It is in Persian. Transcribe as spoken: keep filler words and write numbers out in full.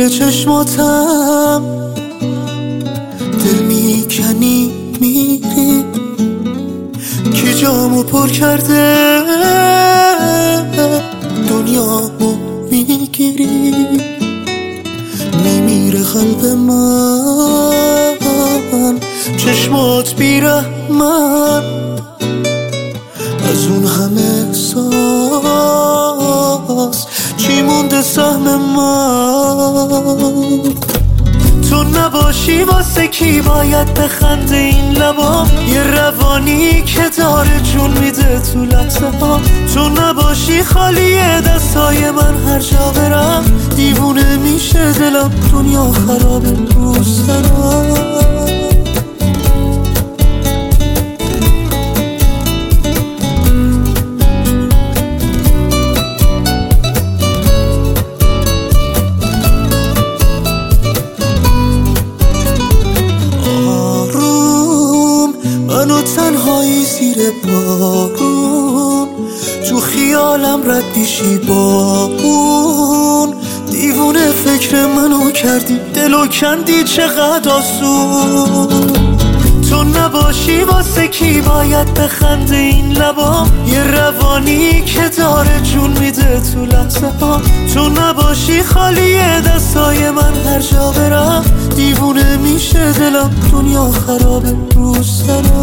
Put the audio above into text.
توی چشماتم دل میکنی میری، کی جامو پر کرده دنیامو میگیری، میمیره قلب من چشمات بیرحمن، از اون همه احساس چی مونده سهم من؟ تو نباشی واسه کی باید بخنده این لبا، یه روانی که داره جون میده تو لحظه ها. تو نباشی خالیه دستای من، هر جا برم دیوونه میشه دلم، دنیا خرابه دوست دارم. منو تنهایی زیر بارون، تو خیالم رد میشی با اون، دیوونه فکر منو کردی دلو کندی چقدر آسون. تو نباشی واسه کی باید بخنده این لبا، یه روانی که داره جون میده تو لحظه ها. تو نباشی خالیه دستای من، هر جا برم دیوونه میشه دلم، دنیا خرابه دوست دارم.